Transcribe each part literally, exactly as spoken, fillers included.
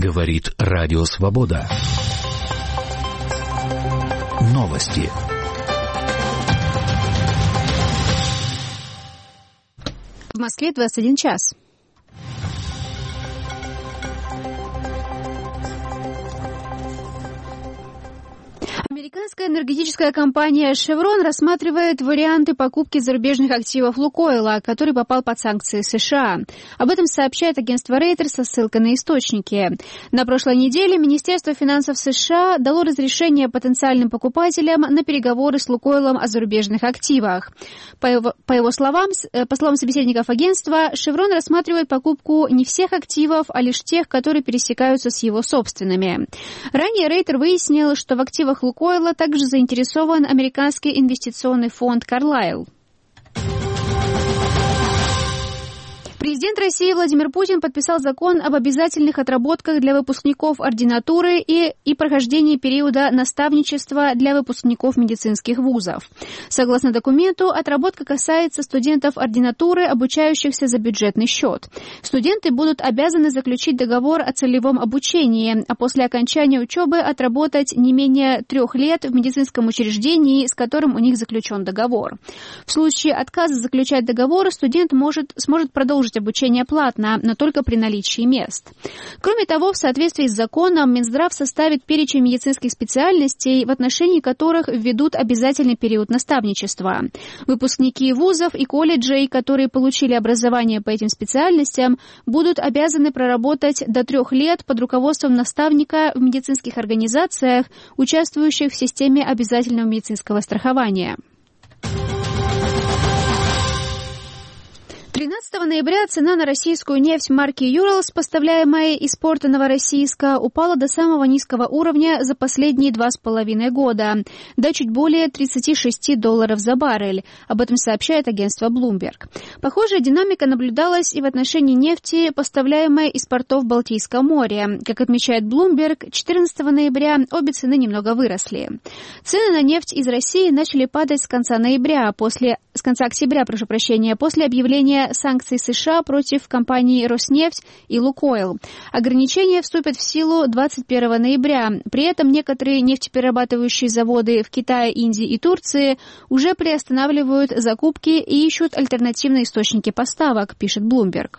Говорит Радио Свобода. Новости. В Москве двадцать один час. Американская энергетическая компания Chevron рассматривает варианты покупки зарубежных активов Лукойла, который попал под санкции США. Об этом сообщает агентство Reuters со ссылкой на источники. На прошлой неделе Министерство финансов США дало разрешение потенциальным покупателям на переговоры с Лукойлом о зарубежных активах. По его, по его словам, по словам собеседников агентства, Chevron рассматривает покупку не всех активов, а лишь тех, которые пересекаются с его собственными. Ранее Reuters выяснил, что в активах Лукойла также заинтересован американский инвестиционный фонд Carlyle. Президент России Владимир Путин подписал закон об обязательных отработках для выпускников ординатуры и, и прохождении периода наставничества для выпускников медицинских вузов. Согласно документу, отработка касается студентов ординатуры, обучающихся за бюджетный счет. Студенты будут обязаны заключить договор о целевом обучении, а после окончания учебы отработать не менее трех лет в медицинском учреждении, с которым у них заключен договор. В случае отказа заключать договор, студент может, сможет продолжить обучение платно, но только при наличии мест. Кроме того, в соответствии с законом, Минздрав составит перечень медицинских специальностей, в отношении которых введут обязательный период наставничества. Выпускники вузов и колледжей, которые получили образование по этим специальностям, будут обязаны проработать до трех лет под руководством наставника в медицинских организациях, участвующих в системе обязательного медицинского страхования. тринадцатого ноября цена на российскую нефть марки «Юралс», поставляемая из порта Новороссийска, упала до самого низкого уровня за последние два с половиной года, до чуть более тридцать шесть долларов за баррель. Об этом сообщает агентство Bloomberg. Похожая динамика наблюдалась и в отношении нефти, поставляемой из портов Балтийского моря. Как отмечает Bloomberg, четырнадцатого ноября обе цены немного выросли. Цены на нефть из России начали падать с конца ноября, после, с конца октября, прошу прощения, после объявления санкций США против компаний «Роснефть» и «Лукойл». Ограничения вступят в силу двадцать первого ноября. При этом некоторые нефтеперерабатывающие заводы в Китае, Индии и Турции уже приостанавливают закупки и ищут альтернативные источники поставок, пишет Bloomberg.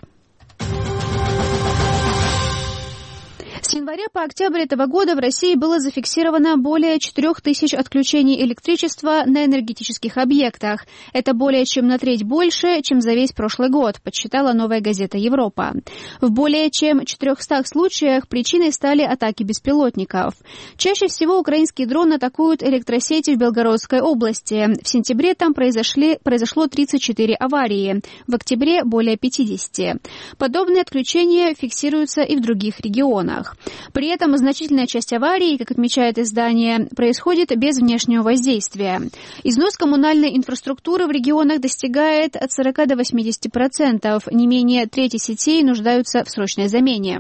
С января по октябрь этого года в России было зафиксировано более четырех тысяч отключений электричества на энергетических объектах. Это более чем на треть больше, чем за весь прошлый год, подсчитала «Новая газета Европа». В более чем четырехстах случаях причиной стали атаки беспилотников. Чаще всего украинские дроны атакуют электросети в Белгородской области. В сентябре там произошли, произошло тридцать четыре аварии, в октябре более пятидесяти. Подобные отключения фиксируются и в других регионах. При этом значительная часть аварий, как отмечает издание, происходит без внешнего воздействия. Износ коммунальной инфраструктуры в регионах достигает от сорока до восьмидесяти процентов. Не менее трети сетей нуждаются в срочной замене.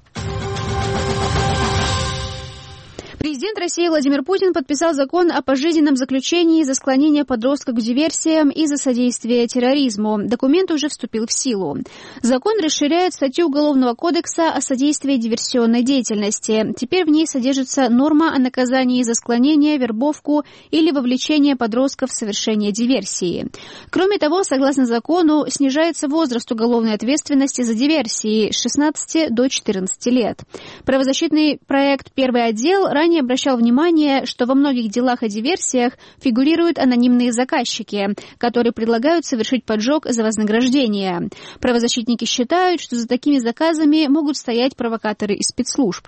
Президент России Владимир Путин подписал закон о пожизненном заключении за склонение подростков к диверсиям и за содействие терроризму. Документ уже вступил в силу. Закон расширяет статью Уголовного кодекса о содействии диверсионной деятельности. Теперь в ней содержится норма о наказании за склонение, вербовку или вовлечение подростков в совершение диверсии. Кроме того, согласно закону, снижается возраст уголовной ответственности за диверсии с шестнадцати до четырнадцати лет. Правозащитный проект «Первый отдел» ранее обращал внимание, что во многих делах о диверсиях фигурируют анонимные заказчики, которые предлагают совершить поджог за вознаграждение. Правозащитники считают, что за такими заказами могут стоять провокаторы из спецслужб.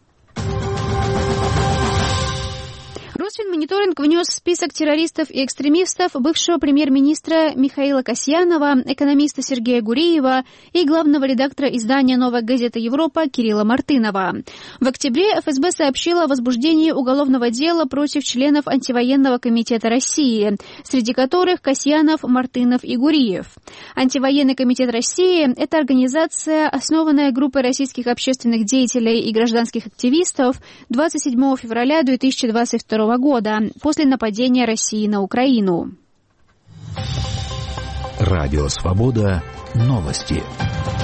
Росфинмониторинг внес в список террористов и экстремистов бывшего премьер-министра Михаила Касьянова, экономиста Сергея Гуриева и главного редактора издания «Новая газета Европа» Кирилла Мартынова. В октябре эф эс бэ сообщила о возбуждении уголовного дела против членов антивоенного комитета России, среди которых Касьянов, Мартынов и Гуриев. Антивоенный комитет России – это организация, основанная группой российских общественных деятелей и гражданских активистов двадцать седьмого февраля две тысячи двадцать второго года, после нападения России на Украину. Радио Свобода. Новости.